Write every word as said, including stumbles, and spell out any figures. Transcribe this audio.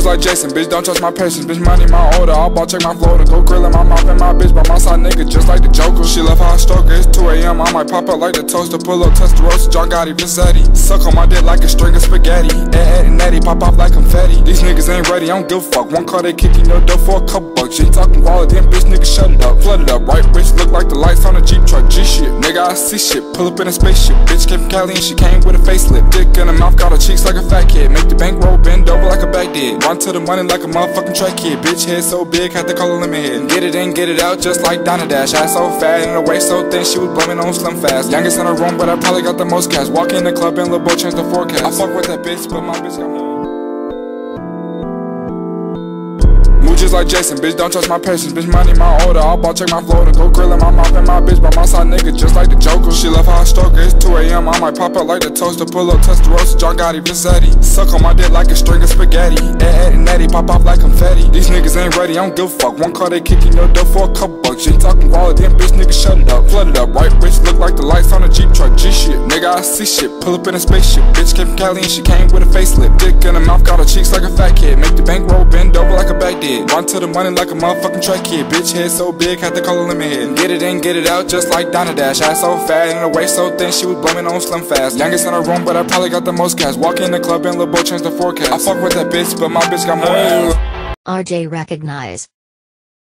just like Jason, bitch, don't trust my patience. Bitch, money my order, all ball, check my floater. Go grill in my mouth and my bitch by my side, nigga, just like the Joker. She left how I stroke her, it's two A M I might pop out like the toaster. Pull up, touch the roast, John Gotti, Vincetti. Suck on my dick like a string of spaghetti. Ed, Ed, and Eddie, pop off like confetti. These niggas ain't ready, I don't give a fuck. One car, they kicking your door for a couple bucks. She ain't talking quality, them bitch, nigga, shut it up. Flood it up, right, bitch, look like the lights on a Jeep truck. G shit, nigga, I see shit. Pull up in a spaceship. Bitch came from Cali and she came with a facelift. Dick in her mouth, got her cheeks like a fat kid. Make the bankroll bend over like a back did. Run to the money like a motherfucking track kid. Bitch head so big, had to call a limit head. Get it in, get it out, just like Donna Dash. Ass so fat and her waist so thin, she was blumming on Slim Fast. Youngest in her room, but I probably got the most cash. Walk in the club and Lil' Bo changed the forecast. I fuck with that bitch, but my bitch got more. Move just like Jason, bitch, don't trust my patience. Bitch, money my order, all ball, check my floater. Go grill in my mouth and my bitch by my side, nigga, just like the Joker. She left how I stroke her, it's two A M I might pop out like the toaster. Pull up, touch the roast, John Gotti, Vincetti. Suck on my dick like a string of spaghetti. Ed, Ed, and Eddie, pop off like confetti. These niggas ain't ready, I don't give a fuck. One car, they kicking your door for a couple bucks. She ain't talking quality, them bitch, nigga, shut it up. Flood it up, right, bitch, look like the lights on a Jeep truck. G shit, nigga, I see shit. Pull up in a spaceship. Bitch came from Cali and she came with a facelift. Dick in her mouth, got her cheeks like a fat kid. Make the bankroll bend over like a back did. Run to the money like a motherfucking track kid. Bitch head so big, had to call a limit head. Get it in, get it out, just like Donna Dash. Ass so fat and her waist so thin, she was blumming on Slim Fast. Youngest in her room, but I probably got the most cash. Walk in the club and Lil' Bo changed the forecast. I fuck with that bitch, but my bitch got more. R J recognize.